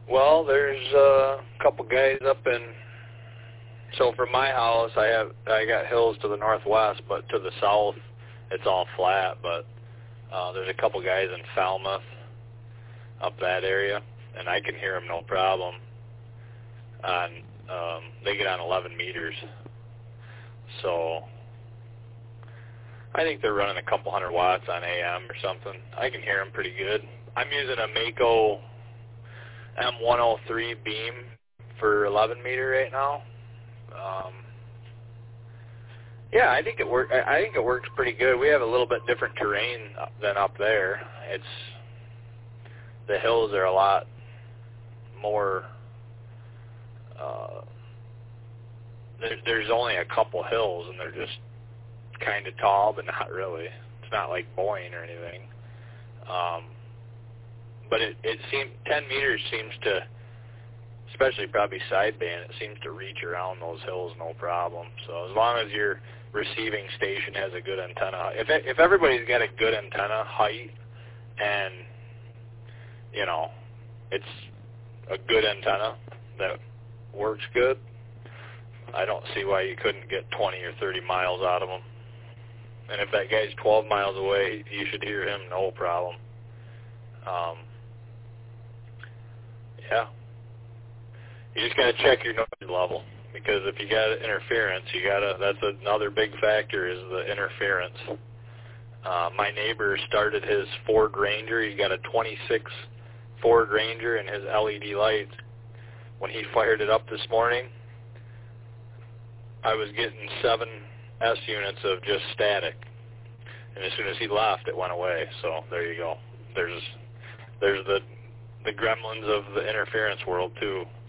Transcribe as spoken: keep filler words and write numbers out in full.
Well, there's uh, a couple guys up in. So from my house, I have I got hills to the northwest, but to the south, it's all flat. But uh, there's a couple guys in Falmouth, up that area, and I can hear them no problem. On um, they get on eleven meters, so I think they're running a couple hundred watts on A M or something. I can hear them pretty good. I'm using a Mako M one oh three beam for eleven meter right now. Um, yeah, I think it work. I think it works pretty good. We have a little bit different terrain than up there. It's the hills are a lot more. Uh, there, there's only a couple hills, and they're just kind of tall, but not really. It's not like Boyne or anything. Um, but it, it seems ten meters seems to, especially probably sideband, it seems to reach around those hills no problem. So as long as your receiving station has a good antenna, if it, if everybody's got a good antenna height, and you know, it's a good antenna that works good, I don't see why you couldn't get twenty or thirty miles out of them. And if that guy's twelve miles away, you should hear him no problem. Um, yeah. You just got to check your noise level, because if you got interference, you got to, that's another big factor is the interference. Uh, my neighbor started his Ford Ranger. He got a twenty-six Ford Ranger and his L E D lights. When he fired it up this morning, I was getting seven S units of just static, and as soon as he left, it went away. So there you go. There's there's the the gremlins of the interference world too.